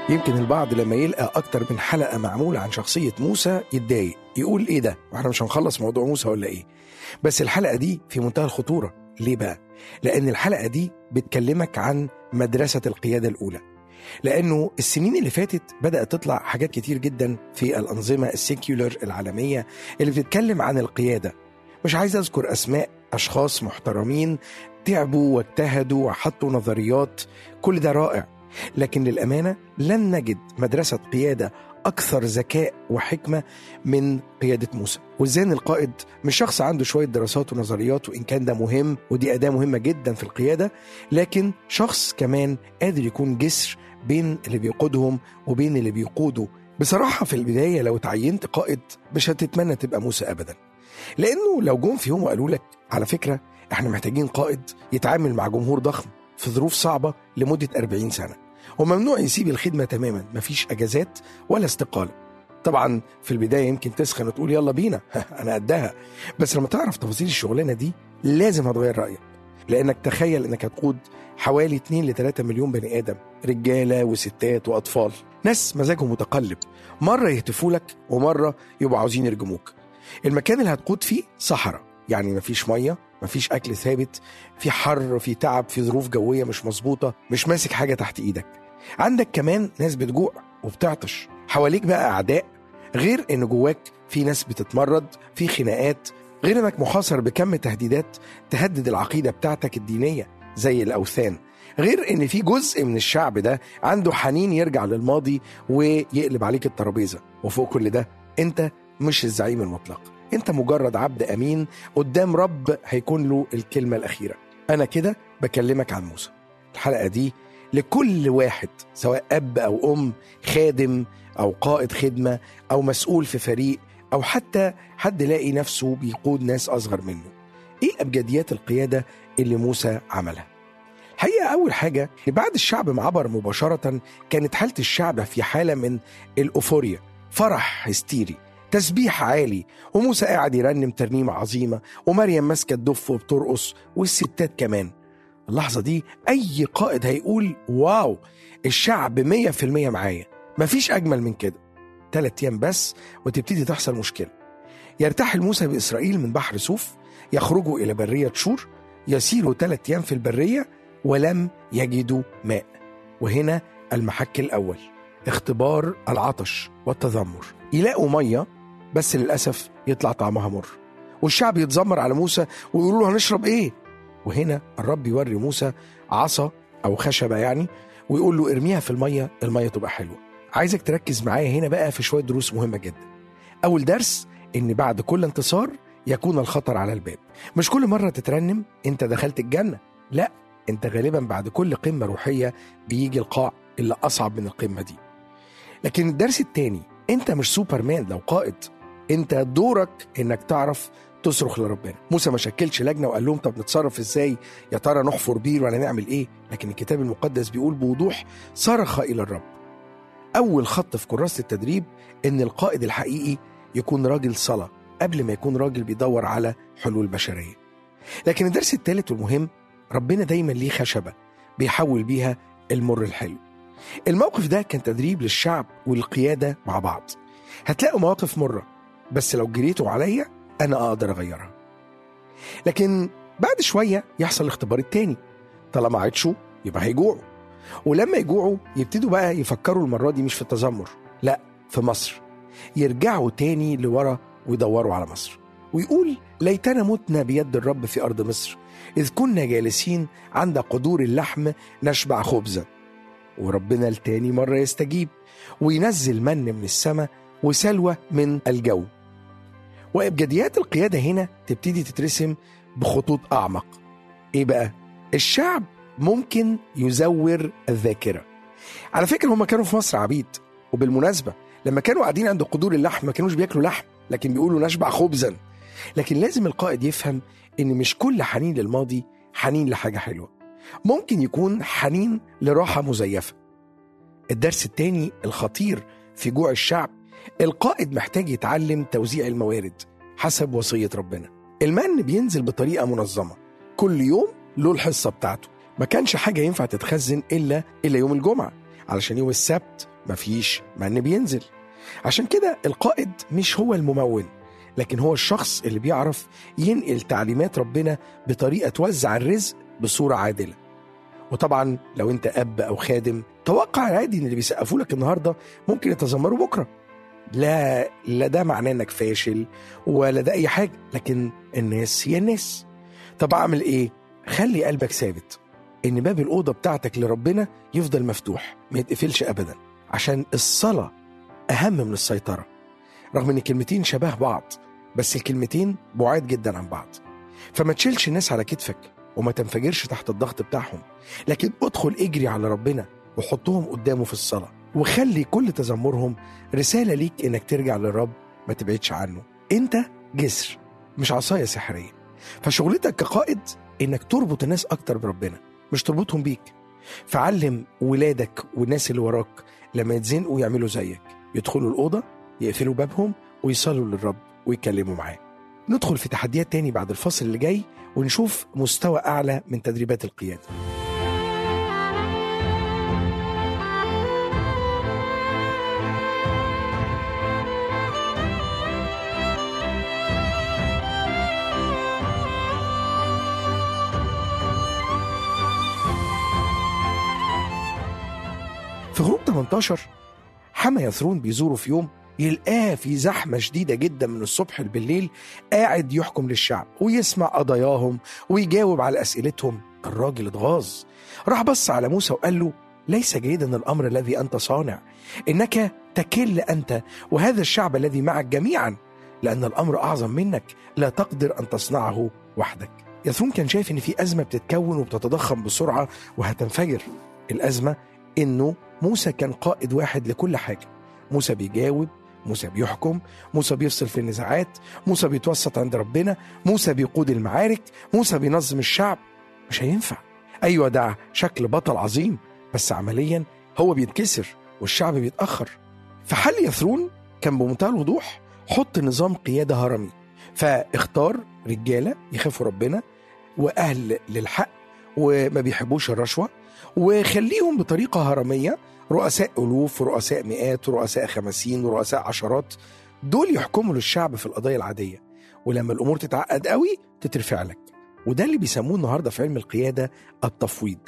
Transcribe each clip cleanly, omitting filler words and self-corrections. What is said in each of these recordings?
يمكن البعض لما يلقى أكتر من حلقة معمولة عن شخصية موسى يتضايق، يقول إيه ده؟ وإحنا مش هنخلص موضوع موسى ولا إيه؟ بس الحلقة دي في منتهى الخطورة. ليه بقى؟ لأن الحلقة دي بتكلمك عن مدرسة القيادة الأولى، لأنه السنين اللي فاتت بدأت تطلع حاجات كتير جدا في الأنظمة السيكيولر العالمية اللي بتتكلم عن القيادة. مش عايز أذكر أسماء أشخاص محترمين تعبوا واجتهدوا وحطوا نظريات، كل ده رائع، لكن للأمانة لن نجد مدرسة قيادة أكثر ذكاء وحكمة من قيادة موسى. وإزاي القائد مش شخص عنده شوية دراسات ونظريات، وإن كان ده مهم ودي أداة مهمة جدا في القيادة، لكن شخص كمان قادر يكون جسر بين اللي بيقودهم وبين اللي بيقودوا. بصراحة في البداية لو تعينت قائد مش هتتمنى تبقى موسى أبدا، لأنه لو جم في يوم وقالوا لك على فكرة احنا محتاجين قائد يتعامل مع جمهور ضخم في ظروف صعبة لمدة 40 سنة وممنوع يسيب الخدمة تماما، مفيش أجازات ولا استقالة، طبعا في البداية يمكن تسخن وتقول يلا بينا أنا قدها. بس لما تعرف تفاصيل الشغلانة دي لازم هتغير رأيك، لأنك تخيل أنك هتقود حوالي 2-3 مليون بني آدم، رجالة وستات وأطفال، ناس مزاجهم متقلب، مرة يهتفوا لك ومرة يبقوا عاوزين يرجموك. المكان اللي هتقود فيه صحراء، يعني مفيش مية، مفيش أكل ثابت، في حر، في تعب، في ظروف جوية مش مظبوطة، مش ماسك حاجة تحت إيدك. عندك كمان ناس بتجوع وبتعطش، حواليك بقى أعداء، غير إن جواك في ناس بتتمرد، في خناقات، غير إنك محاصر بكم تهديدات تهدد العقيدة بتاعتك الدينية زي الأوثان، غير إن في جزء من الشعب ده عنده حنين يرجع للماضي ويقلب عليك الترابيزة. وفوق كل ده أنت مش الزعيم المطلق، أنت مجرد عبد أمين قدام رب هيكون له الكلمة الأخيرة. أنا كده بكلمك عن موسى. الحلقة دي لكل واحد، سواء أب أو أم، خادم أو قائد خدمة أو مسؤول في فريق، أو حتى حد لاقي نفسه بيقود ناس أصغر منه. إيه أبجديات القيادة اللي موسى عملها؟ حقيقة أول حاجة، بعد الشعب ما عبر مباشرة كانت حالة الشعب في حالة من الأوفوريا، فرح هستيري، تسبيح عالي، وموسى قاعد يرنم ترنيمة عظيمة، ومريم ماسكة الدف وبترقص، والستات كمان. اللحظة دي أي قائد هيقول واو، الشعب 100% معايا، مفيش أجمل من كده. 3 أيام بس وتبتدي تحصل مشكلة. يرتحل موسى بإسرائيل من بحر سوف، يخرجوا إلى برية شور، يسيروا 3 أيام في البرية ولم يجدوا ماء. وهنا المحك الأول، اختبار العطش والتذمر. يلاقوا مية بس للأسف يطلع طعمها مر، والشعب يتذمر على موسى ويقولوا له هنشرب إيه؟ وهنا الرب يوري موسى عصا أو خشبة يعني، ويقول له ارميها في المية، المية تبقى حلوة. عايزك تركز معايا هنا بقى في شوية دروس مهمة جدا. أول درس، إن بعد كل انتصار يكون الخطر على الباب. مش كل مرة تترنم أنت دخلت الجنة، لا، أنت غالبا بعد كل قمة روحية بيجي القاع اللي أصعب من القمة دي. لكن الدرس التاني، أنت مش سوبرمان لو قائد، أنت دورك إنك تعرف تصرخ لربنا. موسى ما شكلش لجنة وقال لهم طب نتصرف إزاي، يا ترى نحفر بير ولا نعمل إيه، لكن الكتاب المقدس بيقول بوضوح صرخ إلى الرب. أول خط في كراسة التدريب إن القائد الحقيقي يكون راجل صلاة قبل ما يكون راجل بيدور على حلول بشرية. لكن الدرس الثالث والمهم، ربنا دايما ليه خشبة بيحول بيها المر الحلو. الموقف ده كان تدريب للشعب والقيادة مع بعض. هتلاقوا مواقف مرة، بس لو جريتوا عليا أنا أقدر أغيرها. لكن بعد شوية يحصل الاختبار التاني، طالما عطشوا يبقى هيجوعوا، ولما يجوعوا يبتدوا بقى يفكروا المرة دي مش في التذمر، لا، في مصر. يرجعوا تاني لورا ويدوروا على مصر، ويقول ليتنا متنا بيد الرب في أرض مصر، إذ كنا جالسين عند قدور اللحم نشبع خبزا. وربنا التاني مرة يستجيب وينزل من من السماء وسلوى من الجو. وإبجديات القيادة هنا تبتدي تترسم بخطوط أعمق. إيه بقى؟ الشعب ممكن يزور الذاكرة. على فكرة هم كانوا في مصر عبيد، وبالمناسبة لما كانوا قاعدين عند قدور اللحم ما كانوش بياكلوا لحم، لكن بيقولوا نشبع خبزا. لكن لازم القائد يفهم إن مش كل حنين للماضي حنين لحاجة حلوة، ممكن يكون حنين لراحة مزيفة. الدرس التاني الخطير في جوع الشعب، القائد محتاج يتعلم توزيع الموارد حسب وصية ربنا. المن بينزل بطريقة منظمة، كل يوم له الحصة بتاعته. ما كانش حاجة ينفع تتخزن إلا يوم الجمعة، علشان يوم السبت مفيش من بينزل. عشان كده القائد مش هو الممول، لكن هو الشخص اللي بيعرف ينقل تعليمات ربنا بطريقة توزع الرزق بصورة عادلة. وطبعا لو انت أب أو خادم، توقع عادي ان اللي بيسقفوا لك النهاردة ممكن يتذمروا بكرة. لا ده معناه انك فاشل ولا ده اي حاجة، لكن الناس هي الناس. طب اعمل ايه؟ خلي قلبك ثابت ان باب الأوضة بتاعتك لربنا يفضل مفتوح، ما يتقفلش ابدا، عشان الصلاة اهم من السيطرة. رغم ان الكلمتين شبه بعض، بس الكلمتين بعاد جدا عن بعض. فما تشيلش الناس على كتفك وما تنفجرش تحت الضغط بتاعهم، لكن ادخل اجري على ربنا وحطهم قدامه في الصلاة، وخلي كل تذمرهم رسالة ليك انك ترجع للرب، ما تبعدش عنه. انت جسر مش عصاية سحرية. فشغلتك كقائد انك تربط الناس اكتر بربنا، مش تربطهم بيك. فعلم ولادك والناس اللي وراك لما يتزنقوا يعملوا زيك، يدخلوا الأوضة، يقفلوا بابهم ويصلوا للرب ويكلموا معاه. ندخل في تحديات تاني بعد الفصل اللي جاي، ونشوف مستوى أعلى من تدريبات القيادة. في خروج 18 حما يثرون بيزوره في يوم، يلقاه في زحمة شديدة جدا من الصبح بالليل، قاعد يحكم للشعب ويسمع قضاياهم ويجاوب على أسئلتهم. الراجل اتغاظ، راح بص على موسى وقال له: ليس جيدا الأمر الذي أنت صانع، إنك تكل أنت وهذا الشعب الذي معك جميعا، لأن الأمر أعظم منك، لا تقدر أن تصنعه وحدك. يثرون كان شايف إن في أزمة بتتكون وبتتضخم بسرعة وهتنفجر. الأزمة إنه موسى كان قائد واحد لكل حاجة. موسى بيجاوب، موسى بيحكم، موسى بيفصل في النزاعات، موسى بيتوسط عند ربنا، موسى بيقود المعارك، موسى بينظم الشعب. مش هينفع. أيوة ده شكل بطل عظيم، بس عمليا هو بيتكسر والشعب بيتأخر. فحل يثرون كان بمنتهى الوضوح: حط نظام قيادة هرمي. فاختار رجالة يخافوا ربنا وأهل للحق وما بيحبوش الرشوة، وخليهم بطريقة هرمية رؤساء ألوف ورؤساء مئات ورؤساء 50 ورؤساء عشرات. دول يحكموا للشعب في القضايا العادية، ولما الأمور تتعقد قوي تترفع لك. وده اللي بيسموه النهاردة في علم القيادة التفويض.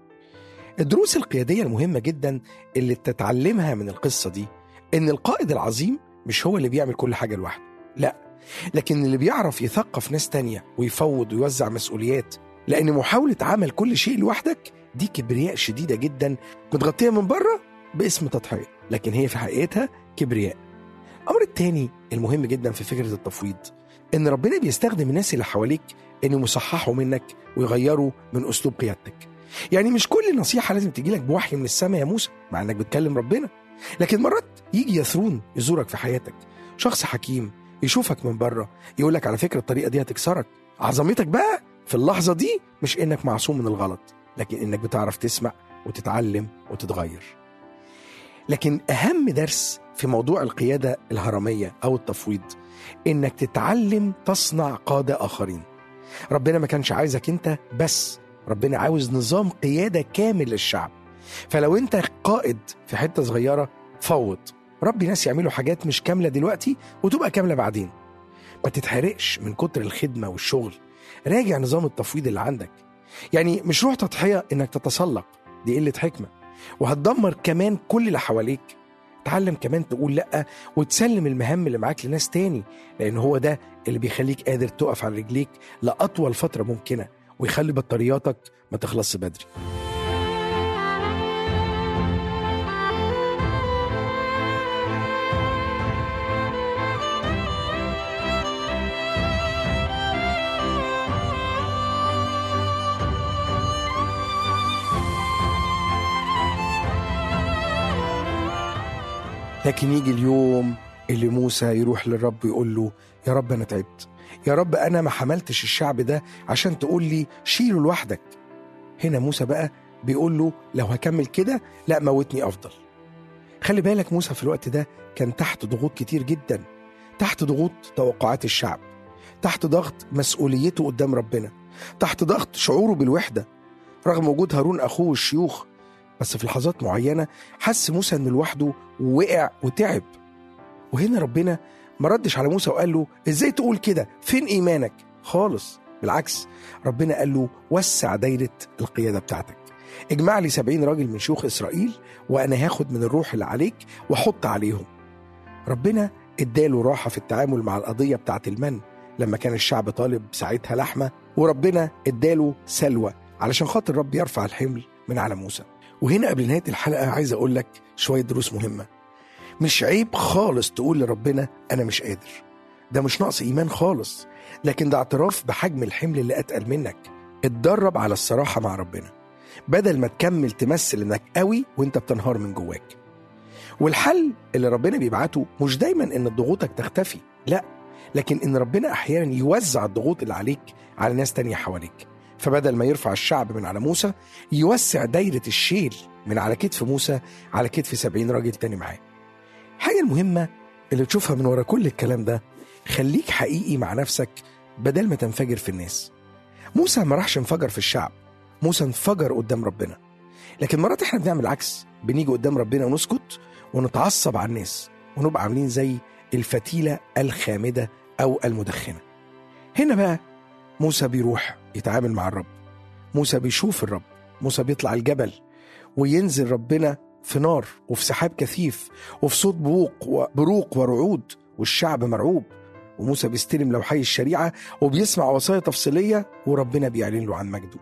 الدروس القيادية المهمة جدا اللي تتعلمها من القصة دي إن القائد العظيم مش هو اللي بيعمل كل حاجة لوحده، لا، لكن اللي بيعرف يثقف ناس تانية ويفوض ويوزع مسؤوليات. لأن محاولة عمل كل شيء لوحدك دي كبرياء شديدة جدا، متغطية من بره باسم تضحية، لكن هي في حقيقتها كبرياء. الأمر التاني المهم جدا في فكرة التفويض إن ربنا بيستخدم الناس اللي حواليك إنه يصححوا منك ويغيروا من أسلوب قيادتك. يعني مش كل نصيحة لازم تجيلك بوحي من السماء يا موسى، مع إنك بتكلم ربنا. لكن مرات يجي يثرون يزورك في حياتك، شخص حكيم يشوفك من بره يقولك: على فكرة الطريقة دي هتكسرك. عظمتك بقى في اللحظة دي مش إنك معصوم من الغلط، لكن إنك بتعرف تسمع وتتعلم وتتغير. لكن أهم درس في موضوع القيادة الهرمية أو التفويض إنك تتعلم تصنع قادة آخرين. ربنا ما كانش عايزك أنت بس، ربنا عاوز نظام قيادة كامل للشعب. فلو أنت قائد في حتة صغيرة، فوض ربي ناس يعملوا حاجات مش كاملة دلوقتي وتبقى كاملة بعدين. ما تتحرقش من كتر الخدمة والشغل، راجع نظام التفويض اللي عندك. يعني مش روح تضحية إنك تتسلق، دي قلة حكمة وهتدمر كمان كل اللي حواليك. تعلم كمان تقول لأ وتسلم المهام اللي معاك لناس تاني، لأن هو ده اللي بيخليك قادر تقف على رجليك لأطول فترة ممكنة، ويخلي بطارياتك ما تخلصش بدري. لكن يجي اليوم اللي موسى يروح للرب ويقول له: يا رب أنا تعبت، يا رب أنا ما حملتش الشعب ده عشان تقول لي شيله لوحدك. هنا موسى بقى بيقول له: لو هكمل كده لا، موتني أفضل. خلي بالك موسى في الوقت ده كان تحت ضغوط كتير جدا، تحت ضغوط توقعات الشعب، تحت ضغط مسؤوليته قدام ربنا، تحت ضغط شعوره بالوحدة. رغم وجود هارون أخوه والشيوخ، بس في لحظات معينة حس موسى إنه لوحده ووقع وتعب. وهنا ربنا ما ردش على موسى وقال له إزاي تقول كده، فين إيمانك خالص. بالعكس، ربنا قال له وسع دايرة القيادة بتاعتك، اجمع لي 70 راجل من شيوخ إسرائيل وأنا هاخد من الروح اللي عليك وحط عليهم. ربنا اداله راحة في التعامل مع القضية بتاعت المن لما كان الشعب طالب ساعتها لحمة، وربنا اداله سلوى علشان خاطر رب يرفع الحمل من على موسى. وهنا قبل نهاية الحلقة عايز أقول لك شوية دروس مهمة. مش عيب خالص تقول لربنا أنا مش قادر، ده مش نقص إيمان خالص، لكن ده اعتراف بحجم الحمل اللي أتقل منك. اتدرب على الصراحة مع ربنا بدل ما تكمل تمثل إنك قوي وإنت بتنهار من جواك. والحل اللي ربنا بيبعته مش دايما إن ضغوطك تختفي، لا، لكن إن ربنا أحيانا يوزع الضغوط اللي عليك على ناس تانية حواليك. فبدل ما يرفع الشعب من على موسى يوسع دايرة الشيل من على كتف موسى على كتف 70 راجل تاني معاه. حاجة المهمة اللي تشوفها من ورا كل الكلام ده، خليك حقيقي مع نفسك بدل ما تنفجر في الناس. موسى ما راحش انفجر في الشعب، موسى انفجر قدام ربنا. لكن مرات احنا بنعمل العكس، بنيجي قدام ربنا ونسكت ونتعصب على الناس ونبقى عاملين زي الفتيلة الخامدة أو المدخنة. هنا بقى موسى بيروح يتعامل مع الرب، موسى بيشوف الرب، موسى بيطلع الجبل وينزل ربنا في نار وفي سحاب كثيف وفي صوت بروق ورعود والشعب مرعوب، وموسى بيستلم لوحي الشريعة وبيسمع وصايا تفصيلية وربنا بيعلن له عن مجده.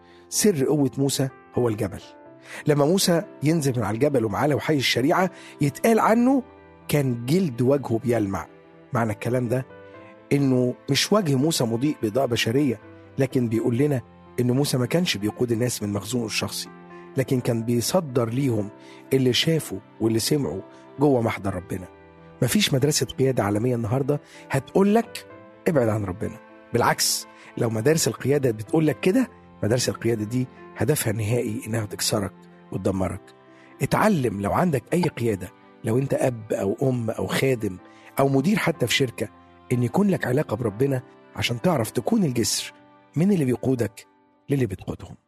سر قوة موسى هو الجبل. لما موسى ينزل من على الجبل ومعاه لوحي الشريعة يتقال عنه كان جلد وجهه بيلمع. معنى الكلام ده إنه مش وجه موسى مضيء بإضاءة بشرية، لكن بيقول لنا إن موسى ما كانش بيقود الناس من مخزونه الشخصي، لكن كان بيصدر ليهم اللي شافوا واللي سمعوا جوه محضر ربنا. مفيش مدرسة قيادة عالمية النهاردة هتقولك ابعد عن ربنا. بالعكس، لو مدارس القيادة بتقولك كده، مدارس القيادة دي هدفها النهائي إنها تكسرك وتدمرك. اتعلم لو عندك أي قيادة، لو أنت أب أو أم أو خادم أو مدير حتى في شركة، إن يكون لك علاقة بربنا عشان تعرف تكون الجسر من اللي بيقودك للي بتقودهم.